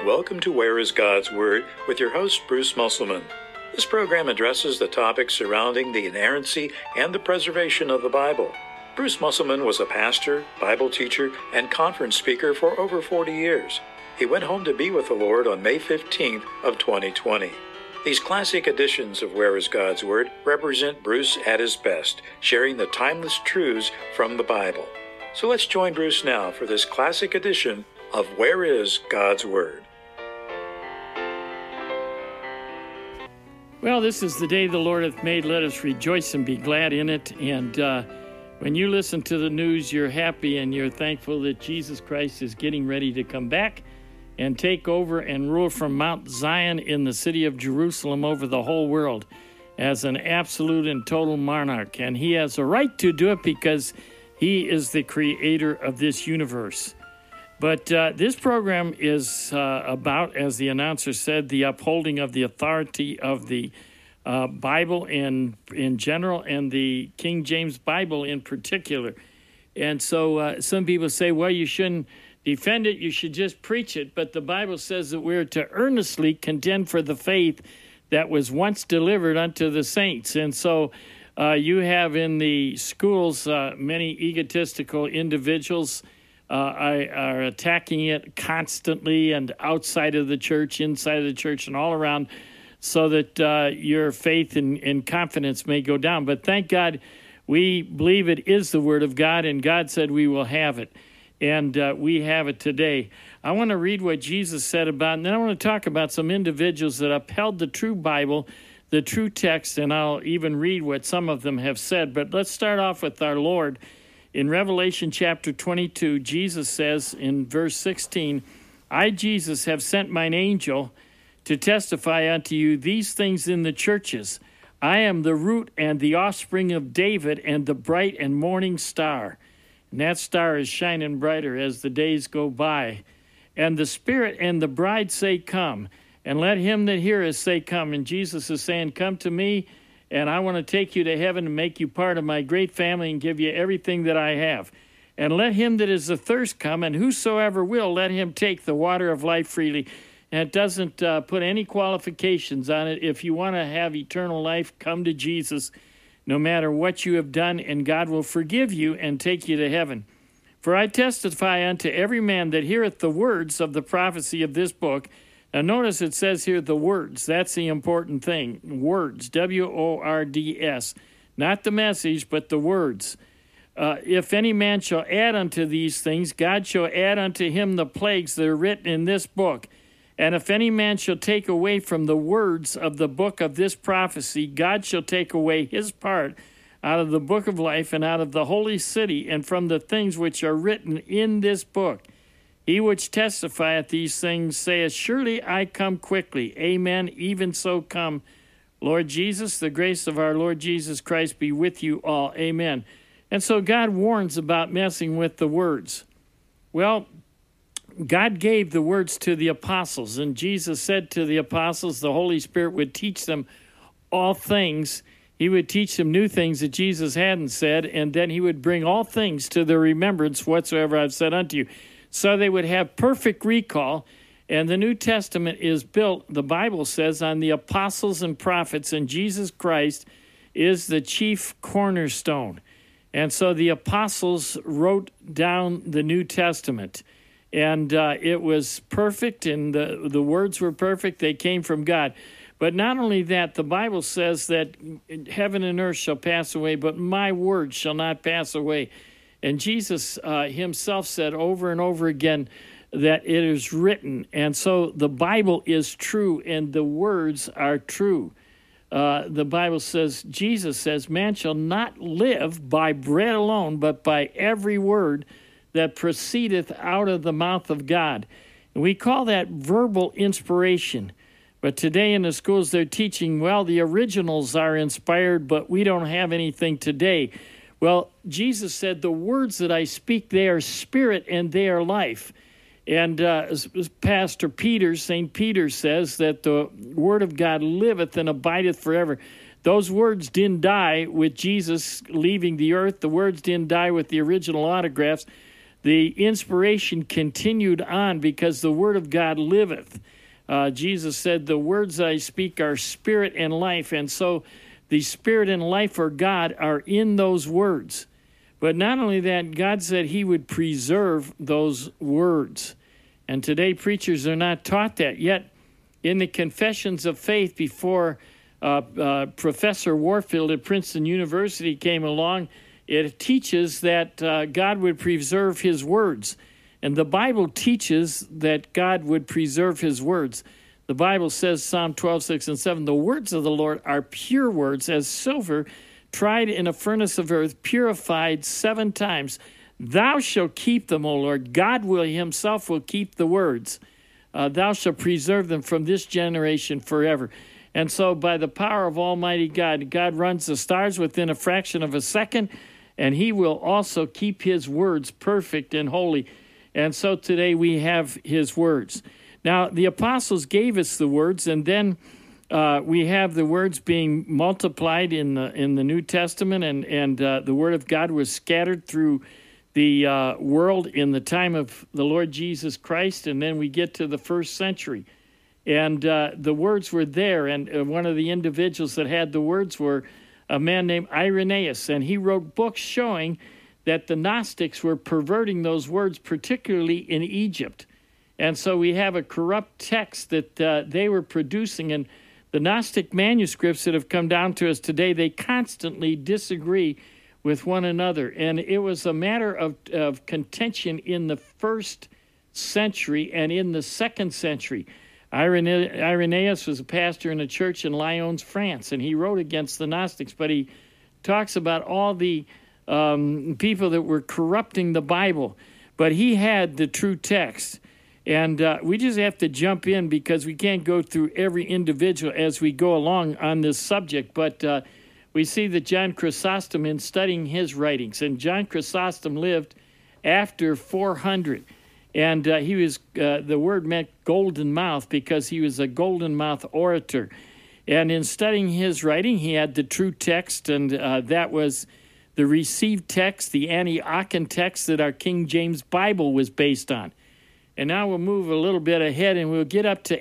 welcome to Where is God's Word with your host, Bruce Musselman. This program addresses the topics surrounding the inerrancy and the preservation of the Bible. Bruce Musselman was a pastor, Bible teacher, and conference speaker for over 40 years. He went home to be with the Lord on May 15th of 2020. These classic editions of Where is God's Word represent Bruce at his best, sharing the timeless truths from the Bible. So let's join Bruce now for this classic edition of Where is God's Word. Well, this is the day the Lord hath made. Let us rejoice and be glad in it. And when you listen to the news, you're happy and you're thankful that Jesus Christ is getting ready to come back and take over and rule from Mount Zion in the city of Jerusalem over the whole world as an absolute and total monarch. And he has a right to do it because he is the creator of this universe. But this program is about, as the announcer said, the upholding of the authority of the Bible in general and the King James Bible in particular. And so some people say, well, you shouldn't defend it, you should just preach it. But the Bible says that we're to earnestly contend for the faith that was once delivered unto the saints. And so you have in the schools many egotistical individuals are attacking it constantly and outside of the church, inside of the church, and all around, so that your faith and confidence may go down. But thank God we believe it is the Word of God, and God said we will have it. And we have it today. I want to read what Jesus said about it, and then I want to talk about some individuals that upheld the true Bible, the true text, and I'll even read what some of them have said. But let's start off with our Lord. In Revelation chapter 22, Jesus says in verse 16, I, Jesus, have sent mine angel to testify unto you these things in the churches. I am the root and the offspring of David and the bright and morning star. And that star is shining brighter as the days go by. And the Spirit and the bride say, come. And let him that heareth say, come. And Jesus is saying, come to me, and I want to take you to heaven and make you part of my great family and give you everything that I have. And let him that is athirst come, and whosoever will, let him take the water of life freely. And it doesn't put any qualifications on it. If you want to have eternal life, come to Jesus, no matter what you have done, and God will forgive you and take you to heaven. For I testify unto every man that heareth the words of the prophecy of this book. Now notice it says here the words. That's the important thing. Words, W-O-R-D-S. Not the message, but the words. If any man shall add unto these things, God shall add unto him the plagues that are written in this book. And if any man shall take away from the words of the book of this prophecy, God shall take away his part out of the book of life and out of the holy city and from the things which are written in this book. He which testifieth these things saith, surely I come quickly. Amen. Even so come. Lord Jesus, the grace of our Lord Jesus Christ be with you all. Amen. And so God warns about messing with the words. Well, God gave the words to the apostles, and Jesus said to the apostles the Holy Spirit would teach them all things. He would teach them new things that Jesus hadn't said, and then he would bring all things to their remembrance whatsoever I've said unto you. So they would have perfect recall, and the New Testament is built, the Bible says, on the apostles and prophets, and Jesus Christ is the chief cornerstone. And so the apostles wrote down the New Testament, and it was perfect, and the words were perfect. They came from God. But not only that, the Bible says that heaven and earth shall pass away, but my word shall not pass away. And Jesus himself said over and over again that it is written. And so the Bible is true, and the words are true. The Bible says, Jesus says, man shall not live by bread alone, but by every word that proceedeth out of the mouth of God. And we call that verbal inspiration. But today in the schools they're teaching, well, the originals are inspired, but we don't have anything today. Well, Jesus said, the words that I speak, they are spirit and they are life. And Pastor Peter, St. Peter says that the word of God liveth and abideth forever. Those words didn't die with Jesus leaving the earth. The words didn't die with the original autographs. the inspiration continued on because the Word of God liveth. Jesus said, the words I speak are spirit and life. And so the spirit and life for God are in those words. But not only that, God said he would preserve those words. And today preachers are not taught that. Yet in the Confessions of Faith before Professor Warfield at Princeton University came along, it teaches that God would preserve his words. And the Bible teaches that God would preserve his words. The Bible says, Psalm 12, 6 and 7, the words of the Lord are pure words, as silver tried in a furnace of earth, purified 7 times. Thou shalt keep them, O Lord. God himself will keep the words. Thou shalt preserve them from this generation forever. And so by the power of Almighty God, God runs the stars within a fraction of a second, and he will also keep his words perfect and holy. And so today we have his words. Now, the apostles gave us the words, and then we have the words being multiplied in the New Testament, and the Word of God was scattered through the world in the time of the Lord Jesus Christ, and then we get to the first century. And the words were there, and one of the individuals that had the words were a man named Irenaeus, and he wrote books showing that the Gnostics were perverting those words, particularly in Egypt. And so we have a corrupt text that they were producing, and the Gnostic manuscripts that have come down to us today, they constantly disagree with one another. And it was a matter of contention in the first century and in the second century. Irenaeus was a pastor in a church in Lyons, France, and he wrote against the Gnostics, but he talks about all the people that were corrupting the Bible. But he had the true text. And we just have to jump in because we can't go through every individual as we go along on this subject. But we see that John Chrysostom, in studying his writings, and John Chrysostom lived after 400. And he was, the word meant golden mouth because he was a golden mouth orator. And in studying his writing, he had the true text, and that was the received text, the Antiochian text that our King James Bible was based on. And now we'll move a little bit ahead, and we'll get up to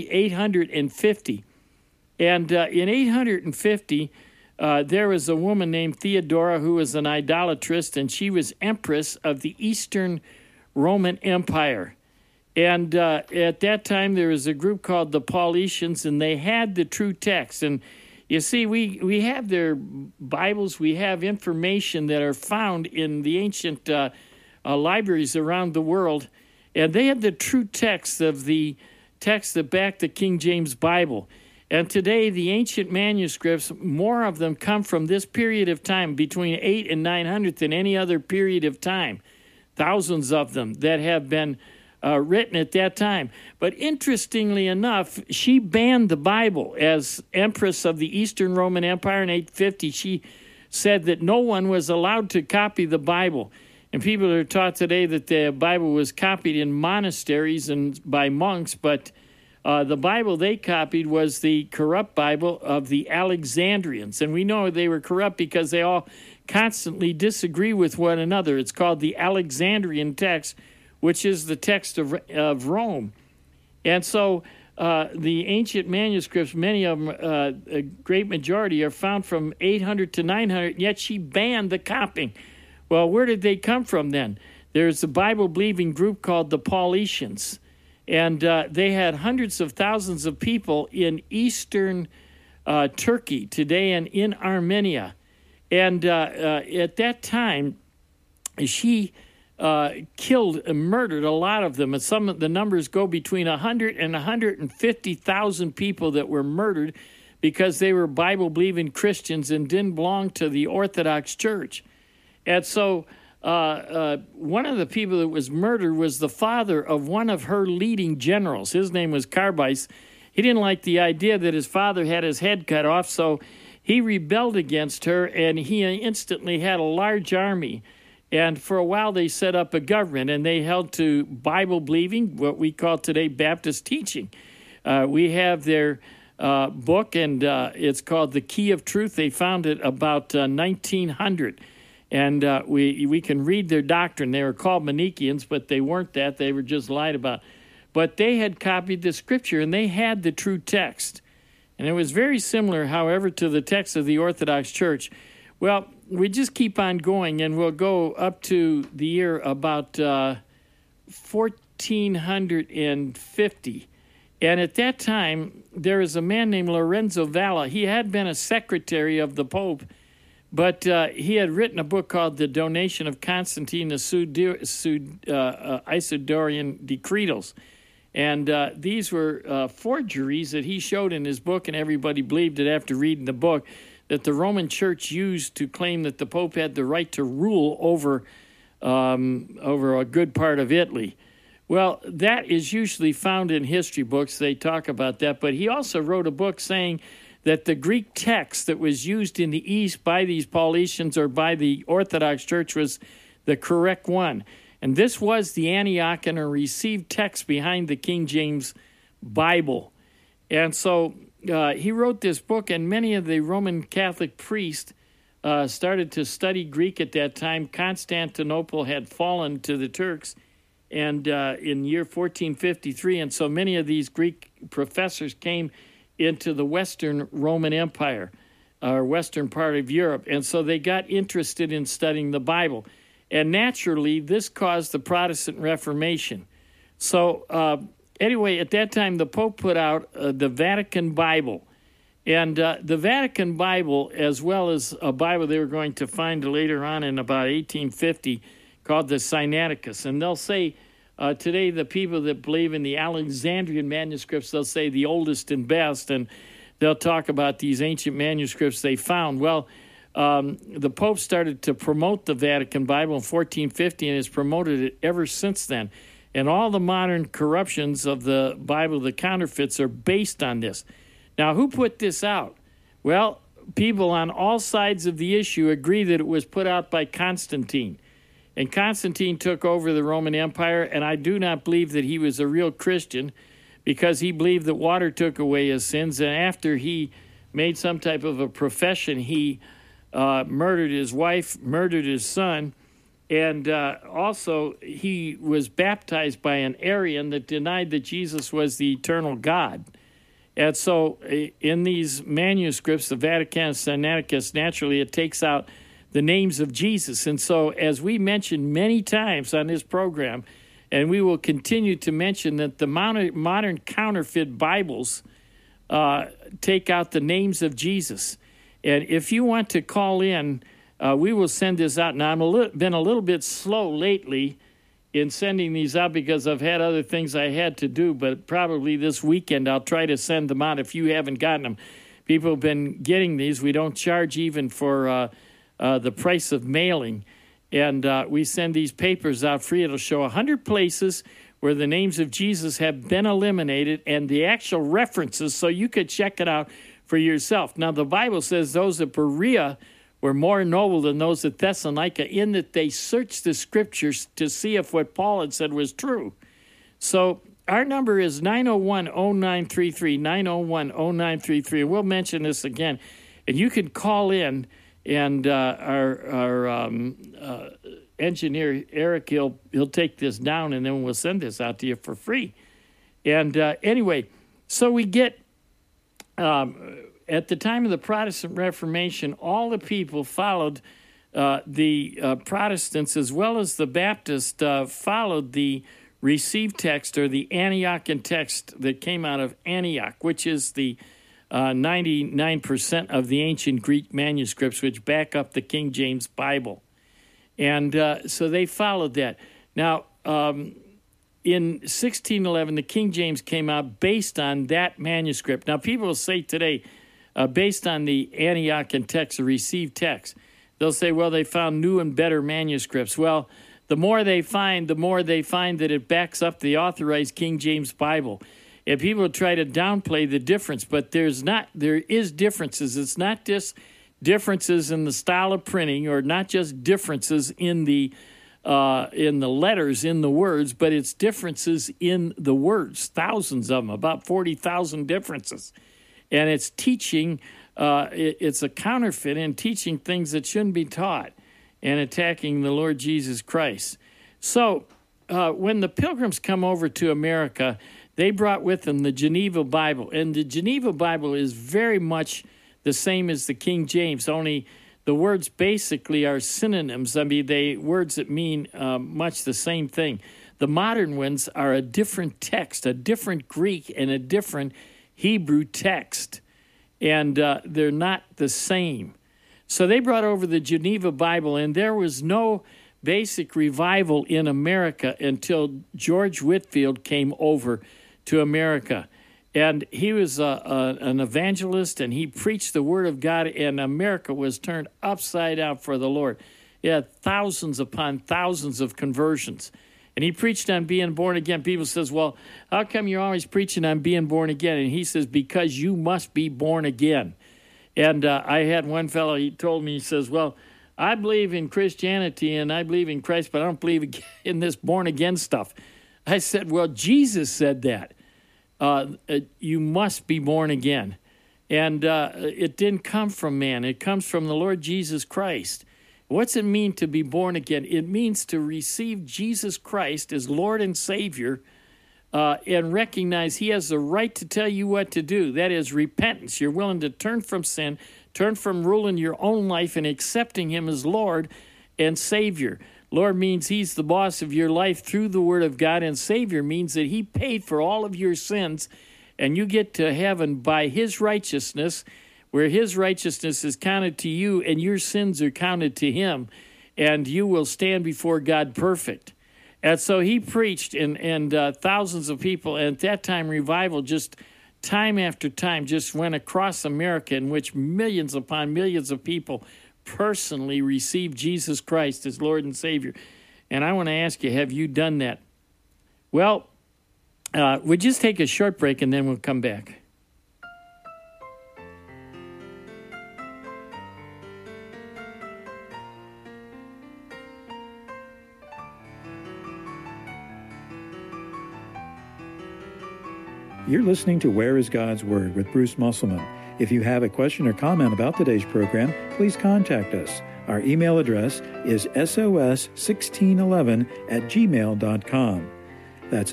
850. And in 850, there was a woman named Theodora who was an idolatress, and she was empress of the Eastern Roman Empire. And at that time, there was a group called the Paulicians, and they had the true text. And you see, we have their Bibles, we have information that are found in the ancient libraries around the world, and they had the true text of the text that backed the King James Bible. And today, the ancient manuscripts, more of them come from this period of time, between 8 and 900 than any other period of time. Thousands of them that have been written at that time. But interestingly enough, she banned the Bible. As Empress of the Eastern Roman Empire in 850, she said that no one was allowed to copy the Bible. And people are taught today that the Bible was copied in monasteries and by monks, but the Bible they copied was the corrupt Bible of the Alexandrians. And we know they were corrupt because they all constantly disagree with one another. It's called the Alexandrian text, which is the text of Rome. And so the ancient manuscripts, many of them, a great majority, are found from 800 to 900, yet she banned the copying. Well, where did they come from then? There's a Bible-believing group called the Paulicians, and they had hundreds of thousands of people in eastern Turkey today and in Armenia. And at that time, she killed and murdered a lot of them. And some of the numbers go between 100 and 150,000 people that were murdered because they were Bible-believing Christians and didn't belong to the Orthodox Church. And so one of the people that was murdered was the father of one of her leading generals. His name was Carbis. He didn't like the idea that his father had his head cut off, so he rebelled against her, and he instantly had a large army. And for a while, they set up a government, and they held to Bible-believing, what we call today Baptist teaching. We have their book, and it's called The Key of Truth. They found it about 1900. And we can read their doctrine. They were called Manichaeans, but they weren't that. They were just lied about. But they had copied the Scripture, and they had the true text. And it was very similar, however, to the text of the Orthodox Church. Well, we just keep on going, and we'll go up to the year about 1450. And at that time, there was a man named Lorenzo Valla. He had been a secretary of the Pope, but he had written a book called The Donation of Constantine, the Isidorian Decretals. And these were forgeries that he showed in his book, and everybody believed it after reading the book, that the Roman Church used to claim that the Pope had the right to rule over a good part of Italy. Well, that is usually found in history books. They talk about that. But he also wrote a book saying that the Greek text that was used in the East by these Paulicians or by the Orthodox Church was the correct one. And this was the Antiochian or received text behind the King James Bible. And so he wrote this book, and many of the Roman Catholic priests started to study Greek at that time. Constantinople had fallen to the Turks and in year 1453, and so many of these Greek professors came into the Western Roman Empire, or western part of Europe, and so they got interested in studying the Bible. And naturally, this caused the Protestant Reformation. So anyway, at that time, the Pope put out the Vatican Bible. And the Vatican Bible, as well as a Bible they were going to find later on in about 1850, called the Sinaiticus. And they'll say, today the people that believe in the Alexandrian manuscripts, they'll say the oldest and best, and they'll talk about these ancient manuscripts they found. Well, the Pope started to promote the Vatican Bible in 1450 and has promoted it ever since then. And all the modern corruptions of the Bible, the counterfeits, are based on this. Now, who put this out? Well, people on all sides of the issue agree that it was put out by Constantine. And Constantine took over the Roman Empire, and I do not believe that he was a real Christian because he believed that water took away his sins. And after he made some type of a profession, he murdered his wife, murdered his son, and also he was baptized by an Arian that denied that Jesus was the eternal God. And so in these manuscripts, the Vaticanus Sinaiticus, naturally it takes out the names of Jesus. And so as we mentioned many times on this program, and we will continue to mention that the modern counterfeit Bibles take out the names of Jesus. And if you want to call in, we will send this out. Now, I've been a little bit slow lately in sending these out because I've had other things I had to do, but probably this weekend I'll try to send them out if you haven't gotten them. People have been getting these. We don't charge even for the price of mailing. And we send these papers out free. It'll show 100 places where the names of Jesus have been eliminated and the actual references, so you could check it out for yourself. Now, the Bible says those at Berea were more noble than those at Thessalonica in that they searched the Scriptures to see if what Paul had said was true. So our number is 901-0933, 901-0933. And we'll mention this again. And you can call in, and our engineer, Eric, he'll take this down, and then we'll send this out to you for free. And anyway, so we get... at the time of the Protestant Reformation, all the people followed the Protestants as well as the Baptists followed the received text or the Antiochian text that came out of Antioch, which is the 99% of the ancient Greek manuscripts which back up the King James Bible. And so they followed that. Now, in 1611, the King James came out based on that manuscript. Now, people will say today, based on the Antiochian text, the received text, they'll say, well, they found new and better manuscripts. Well, the more they find that it backs up the authorized King James Bible. And people try to downplay the difference, but there is differences. It's not just differences in the style of printing or not just differences in the letters, in the words, but it's differences in the words, thousands of them, about 40,000 differences. And it's teaching, it's a counterfeit and teaching things that shouldn't be taught. and attacking the Lord Jesus Christ. So when the Pilgrims come over to America, they brought with them the Geneva Bible. And the Geneva Bible is very much the same as the King James, only the words basically are synonyms. I mean, words that mean much the same thing. The modern ones are a different text, a different Greek and a different Hebrew text. And they're not the same. So they brought over the Geneva Bible, and there was no basic revival in America until George Whitefield came over to America. And he was an evangelist, and he preached the Word of God, and America was turned upside down for the Lord. He had thousands upon thousands of conversions. And he preached on being born again. People says, well, how come you're always preaching on being born again? And he says, because you must be born again. And I had one fellow, he told me, he says, well, I believe in Christianity and I believe in Christ, but I don't believe in this born again stuff. I said, well, Jesus said that. You must be born again. And it didn't come from man. It comes from the Lord Jesus Christ. What's it mean to be born again? It means to receive Jesus Christ as Lord and Savior and recognize He has the right to tell you what to do. That is repentance. You're willing to turn from sin, turn from ruling your own life and accepting Him as Lord and Savior. Lord means He's the boss of your life through the Word of God, and Savior means that He paid for all of your sins, and you get to heaven by His righteousness, where His righteousness is counted to you and your sins are counted to Him, and you will stand before God perfect. And so he preached, and thousands of people, and at that time revival just time after time just went across America, in which millions upon millions of people personally received Jesus Christ as Lord and Savior. And I want to ask you, have you done that? Well, we'll just take a short break and then we'll come back. You're listening to Where is God's Word with Bruce Musselman. If you have a question or comment about today's program, please contact us. Our email address is sos1611@gmail.com. That's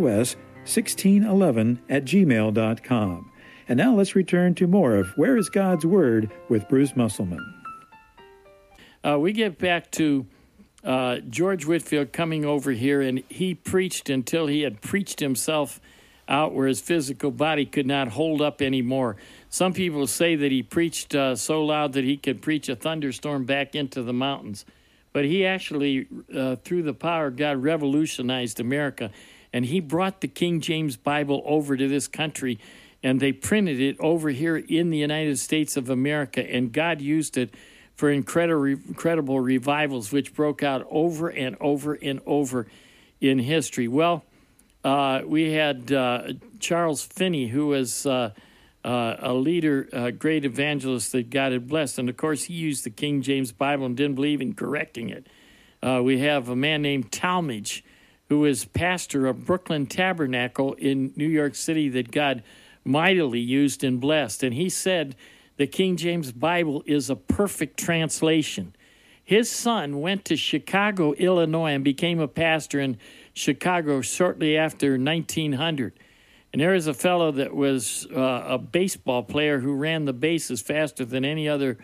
sos1611@gmail.com. And now let's return to more of Where is God's Word with Bruce Musselman. We get back to George Whitefield coming over here, and he preached until he had preached himself out where his physical body could not hold up anymore. Some people say that he preached so loud that he could preach a thunderstorm back into the mountains. But he actually, through the power of God, revolutionized America. And he brought the King James Bible over to this country, and they printed it over here in the United States of America. And God used it for incredible revivals, which broke out over and over and over in history. Well, we had Charles Finney, who was a leader, a great evangelist that God had blessed. And, of course, he used the King James Bible and didn't believe in correcting it. We have a man named Talmage, who was pastor of Brooklyn Tabernacle in New York City that God mightily used and blessed. And he said the King James Bible is a perfect translation. His son went to Chicago, Illinois, and became a pastor in Chicago shortly after 1900. And there was a fellow that was a baseball player who ran the bases faster than any other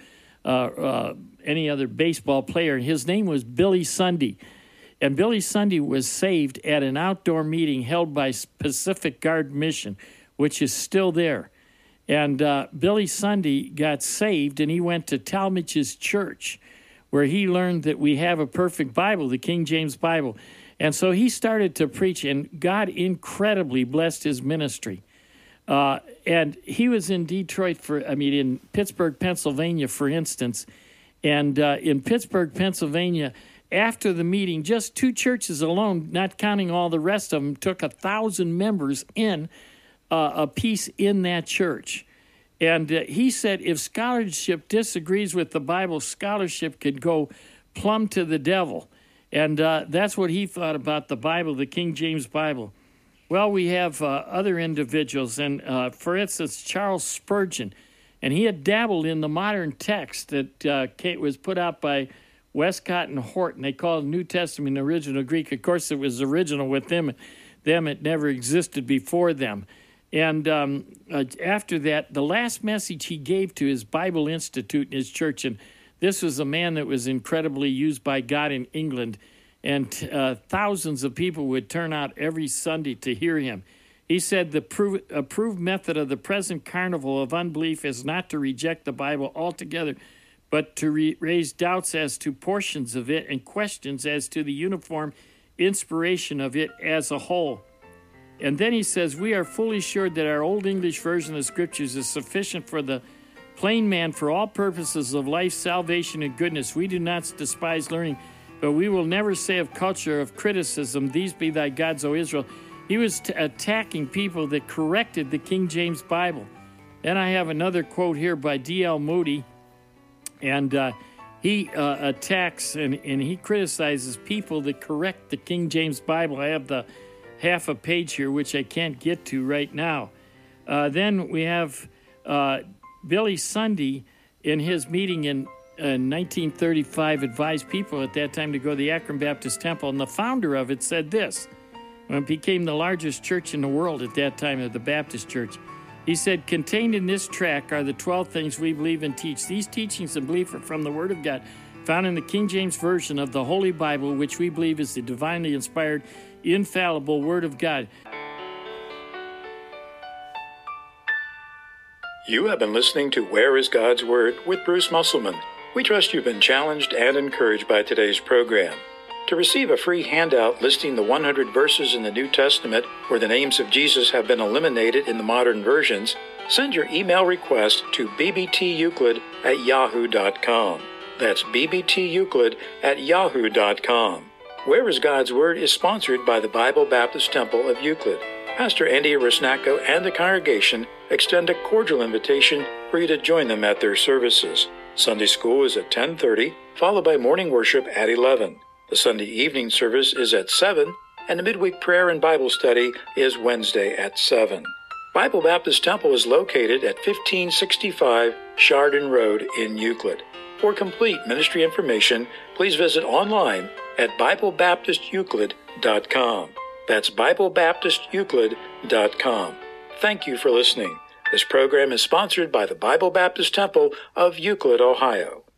baseball player. His name was Billy Sunday. And Billy Sunday was saved at an outdoor meeting held by Pacific Guard Mission, which is still there. And Billy Sunday got saved, and he went to Talmage's church, where he learned that we have a perfect Bible, the King James Bible. And so he started to preach, and God incredibly blessed his ministry. And he was in in Pittsburgh, Pennsylvania, for instance. And in Pittsburgh, Pennsylvania, after the meeting, just 2 churches alone, not counting all the rest of them, took 1,000 members in a piece in that church. And he said if scholarship disagrees with the Bible, scholarship could go plumb to the devil. And that's what he thought about the Bible, the King James Bible. Well, we have other individuals, and for instance, Charles Spurgeon. And he had dabbled in the modern text that was put out by Westcott and Horton. They call it New Testament original Greek. Of course, it was original with them. It never existed before them. And after that, the last message he gave to his Bible Institute in his church, and this was a man that was incredibly used by God in England, and thousands of people would turn out every Sunday to hear him. He said the approved method of the present carnival of unbelief is not to reject the Bible altogether, but to raise doubts as to portions of it and questions as to the uniform inspiration of it as a whole. And then he says, we are fully assured that our Old English version of the Scriptures is sufficient for the plain man for all purposes of life, salvation, and goodness. We do not despise learning, but we will never say of culture, of criticism, these be thy gods, O Israel. He was attacking people that corrected the King James Bible. Then I have another quote here by D.L. Moody, and he attacks and he criticizes people that correct the King James Bible. I have the half a page here, which I can't get to right now. Then we have Billy Sunday, in his meeting in 1935, advised people at that time to go to the Akron Baptist Temple, and the founder of it said this, when it became the largest church in the world at that time, of the Baptist Church. He said, contained in this tract are the 12 things we believe and teach. These teachings and belief are from the Word of God, found in the King James Version of the Holy Bible, which we believe is the divinely inspired, infallible Word of God. You have been listening to Where is God's Word with Bruce Musselman. We trust you've been challenged and encouraged by today's program. To receive a free handout listing the 100 verses in the New Testament where the names of Jesus have been eliminated in the modern versions, send your email request to bbteuclid@yahoo.com. That's bbteuclid@yahoo.com. Where is God's Word is sponsored by the Bible Baptist Temple of Euclid. Pastor Andy Rusnacko and the congregation extend a cordial invitation for you to join them at their services. Sunday school is at 10:30, followed by morning worship at 11. The Sunday evening service is at 7, and the midweek prayer and Bible study is Wednesday at 7. Bible Baptist Temple is located at 1565 Chardon Road in Euclid. For complete ministry information, please visit online at BibleBaptistEuclid.com. That's BibleBaptistEuclid.com. Thank you for listening. This program is sponsored by the Bible Baptist Temple of Euclid, Ohio.